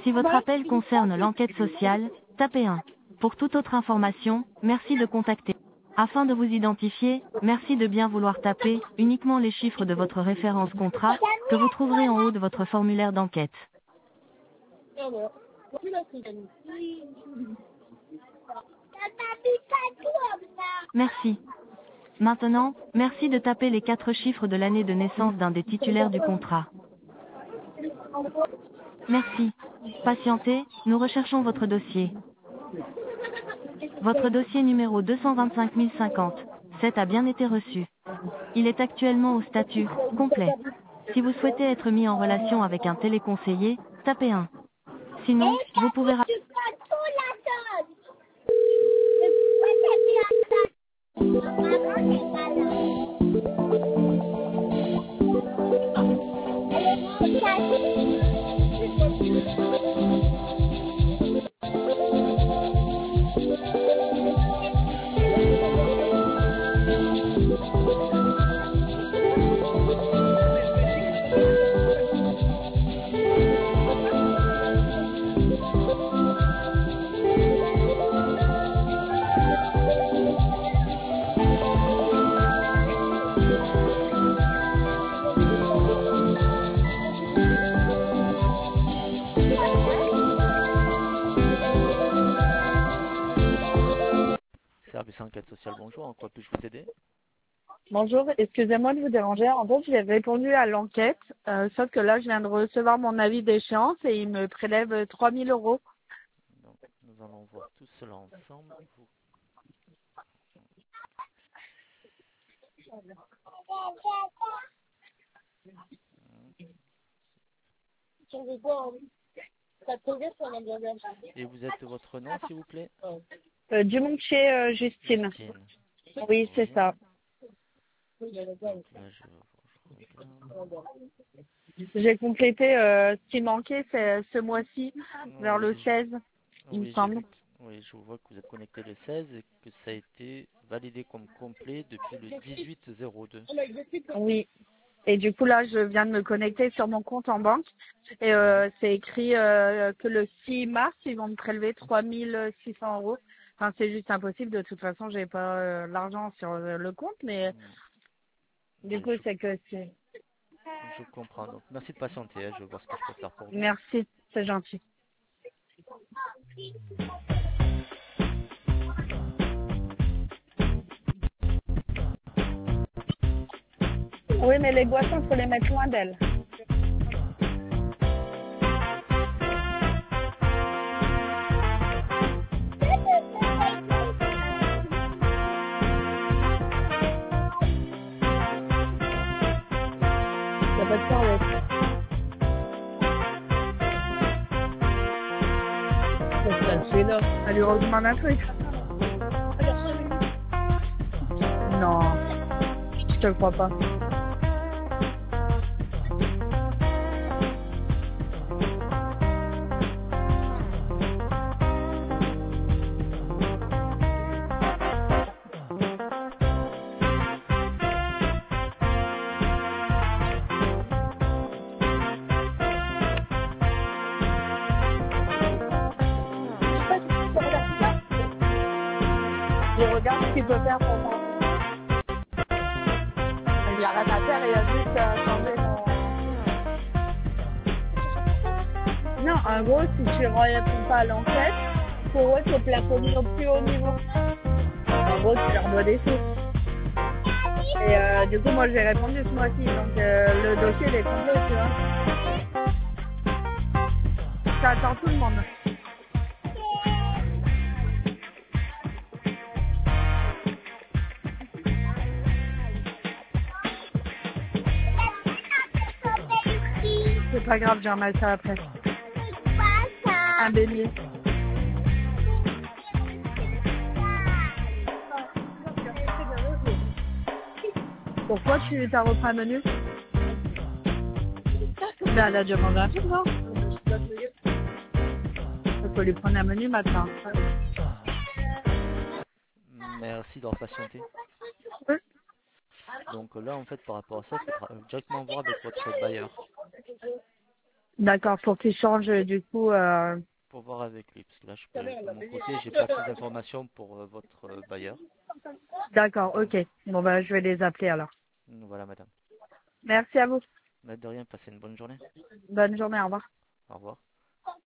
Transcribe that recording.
Si votre appel concerne l'enquête sociale, tapez 1. Pour toute autre information, merci de contacter. Afin de vous identifier, merci de bien vouloir taper uniquement les chiffres de votre référence contrat que vous trouverez en haut de votre formulaire d'enquête. Merci. Maintenant, merci de taper les 4 chiffres de l'année de naissance d'un des titulaires du contrat. Merci. Patientez, nous recherchons votre dossier. Votre dossier numéro 225 050, 7 a bien été reçu. Il est actuellement au statut complet. Si vous souhaitez être mis en relation avec un téléconseiller, tapez 1. Sinon, vous pouvez... Service enquête sociale, bonjour, en quoi puis-je vous aider? Bonjour, excusez-moi de vous déranger. En fait, j'ai répondu à l'enquête, sauf que là, je viens de recevoir mon avis d'échéance et il me prélève 3 000 euros. Donc, nous allons voir tout cela ensemble. Et vous êtes votre nom, s'il vous plaît? Dumontier Justine. Justine. Oui, c'est ça. Donc là, je regarde. J'ai complété ce qui manquait ce mois-ci, vers le 16, il me semble. Oui, je vois que vous êtes connecté le 16 et que ça a été validé comme complet depuis le 18-02. Oui. Et du coup, là, je viens de me connecter sur mon compte en banque. Et c'est écrit que le 6 mars, ils vont me prélever 3 600 euros. Enfin, c'est juste impossible. De toute façon, j'ai pas l'argent sur le compte. Mais du coup, c'est que c'est... Je comprends. Donc, merci de patienter. Je vais voir ce que je peux faire pour vous. Merci, c'est gentil. Oui, mais les boissons, il faut les mettre loin d'elle. Il n'y a pas de serviette. C'est là. Elle lui redemande un truc. Non, je te le crois pas. Je regarde ce qu'il peut faire pour moi. Il n'y a rien à faire, il a juste à changer mon... Non, en gros, si tu ne réponds pas à l'enquête, pour eux, c'est plafonné au plus haut niveau. En gros, tu leur dois des sous. Et du coup, moi, j'ai répondu ce mois-ci, donc le dossier, il est complet, tu vois. Ça attend tout le monde. C'est pas grave, j'ai remettre ça après. Un bélier. Pourquoi tu t'as repris un menu? Ben, elle a déjà mangé un truc, non? Il faut lui prendre un menu maintenant. Merci d'avoir patienté. Oui. Donc là, en fait, par rapport à ça, il faudra directement voir avec votre bailleur. D'accord, pour qu'il change du coup. Pour voir avec lui, parce que là, de mon côté, j'ai pas plus d'informations pour votre bailleur. D'accord, ok. Bon bah je vais les appeler alors. Voilà, madame. Merci à vous. De rien, passez une bonne journée. Bonne journée, au revoir. Au revoir.